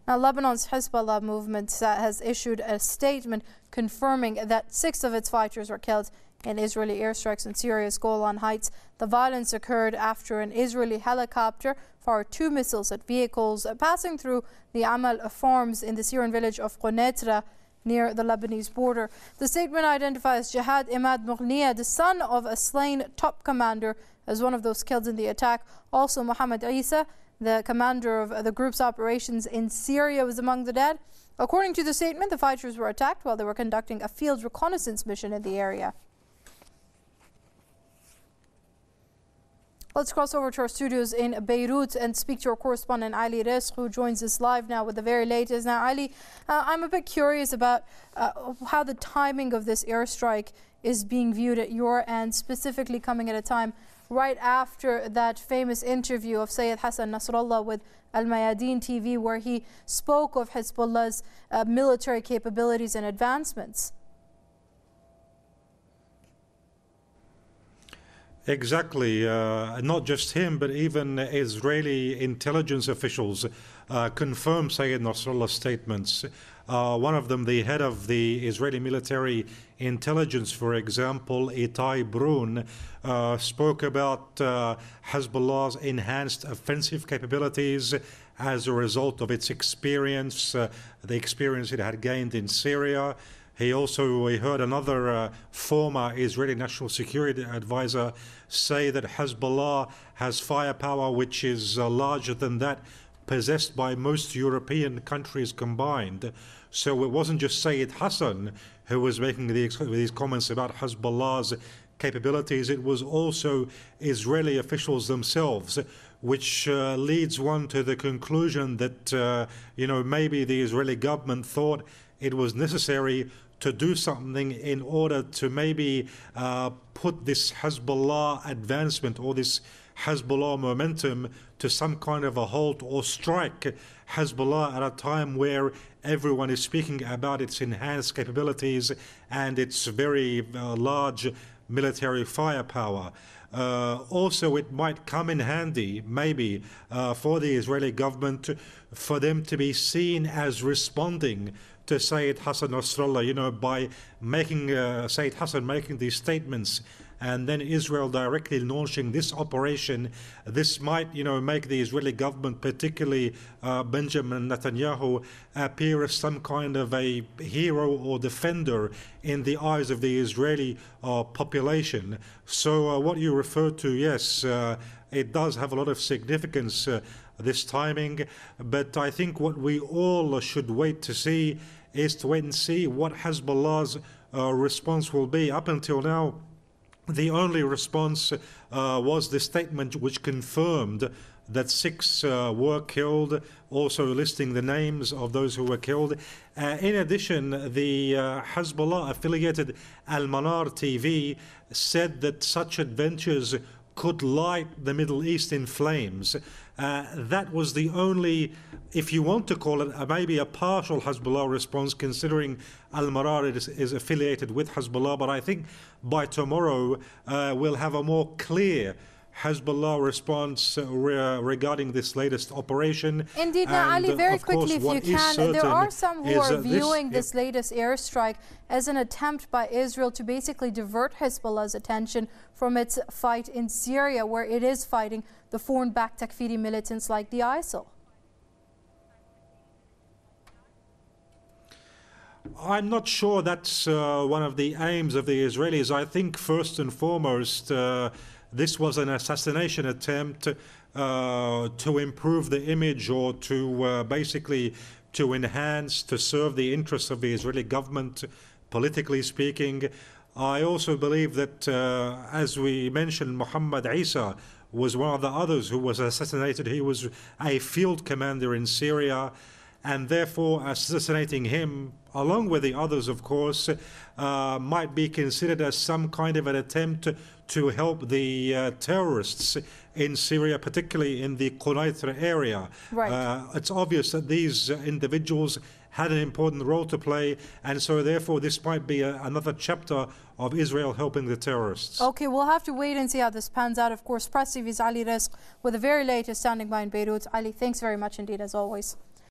Now, Lebanon's Hezbollah movement has issued a statement confirming that 6 of its fighters were killed in Israeli airstrikes in Syria's Golan Heights. The violence occurred after an Israeli helicopter fired 2 missiles at vehicles passing through the Amal farms in the Syrian village of Quneitra near the Lebanese border. The statement identifies Jihad Imad Mughniya, the son of a slain top commander, as one of those killed in the attack. Also, Mohammed Isa, the commander of the group's operations in Syria, was among the dead. According to the statement, the fighters were attacked while they were conducting a field reconnaissance mission in the area. Let's cross over to our studios in Beirut and speak to our correspondent Ali Rizk, who joins us live now with the very latest. Now, Ali, I'm a bit curious about how the timing of this airstrike is being viewed at your end, specifically coming at a time right after that famous interview of Sayyid Hassan Nasrallah with Al Mayadeen TV, where he spoke of Hezbollah's military capabilities and advancements. Exactly. Not just him, but even Israeli intelligence officials confirm Sayyid Nasrallah's statements. One of them, the head of the Israeli military intelligence, for example, Itai Brun, spoke about Hezbollah's enhanced offensive capabilities as a result of its experience, the experience it had gained in Syria. We heard another former Israeli national security advisor say that Hezbollah has firepower which is larger than that possessed by most European countries combined. So it wasn't just Sayyid Hassan who was making these comments about Hezbollah's capabilities, it was also Israeli officials themselves, which leads one to the conclusion that, maybe the Israeli government thought it was necessary to do something in order to maybe put this Hezbollah advancement or this Hezbollah momentum to some kind of a halt, or strike Hezbollah at a time where everyone is speaking about its enhanced capabilities and its very large military firepower. Also, it might come in handy, maybe, for the Israeli government for them to be seen as responding to Sayyid Hassan Nasrallah, by making Sayyid Hassan making these statements and then Israel directly launching this operation. This might, make the Israeli government, particularly Benjamin Netanyahu, appear as some kind of a hero or defender in the eyes of the Israeli population. So what you referred to, yes, it does have a lot of significance, this timing, but I think what we all should wait to see is to wait and see what Hezbollah's response will be. Up until now, the only response was the statement which confirmed that 6 were killed, also listing the names of those who were killed. In addition, the Hezbollah-affiliated Al-Manar TV said that such adventures could light the Middle East in flames. That was the only, if you want to call it, maybe a partial Hezbollah response, considering Al-Manar is affiliated with Hezbollah. But I think by tomorrow we'll have a more clear Hezbollah response regarding this latest operation. Indeed. Now, Ali, very quickly, if you can, there are some who are viewing this latest airstrike as an attempt by Israel to basically divert Hezbollah's attention from its fight in Syria, where it is fighting the foreign-backed Takfiri militants like the ISIL. I'm not sure that's one of the aims of the Israelis. I think first and foremost, this was an assassination attempt to improve the image, or to basically to enhance, to serve the interests of the Israeli government, politically speaking. I also believe that, as we mentioned, Mohammed Isa was one of the others who was assassinated. He was a field commander in Syria, and therefore assassinating him, along with the others, of course, might be considered as some kind of an attempt to help the terrorists in Syria, particularly in the Quneitra area. Right. It's obvious that these individuals had an important role to play, and so therefore this might be another chapter of Israel helping the terrorists. Okay, we'll have to wait and see how this pans out. Of course, Press TV's Ali Rizk with the very latest standing by in Beirut. Ali, thanks very much indeed, as always.